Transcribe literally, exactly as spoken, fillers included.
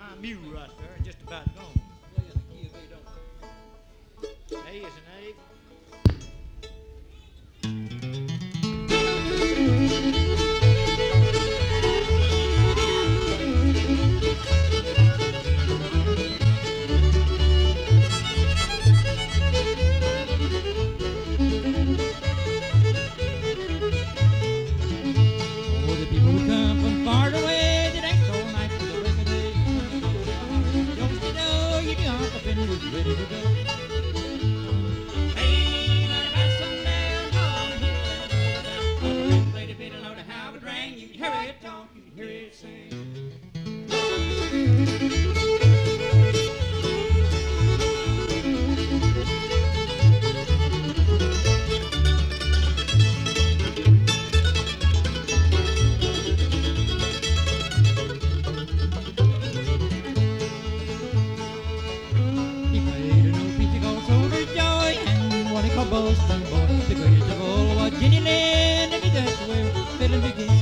my mule right there, and just about gone. Play in the key of A, don't A is an A. Oh, the people who come from far away, they dance all night for the break of day. Don't you know your new Uncle Ben was ready to go? Hey, Lordy, by sundown, on here and over down. Oh, lady, bit Lordy, how it rang. You can hear it talk, you can hear it sing. He played an old piece called Soldier Joy and one he called Boston Boy. The greatest of all was Jenny Lind, and he danced away with fiddling began.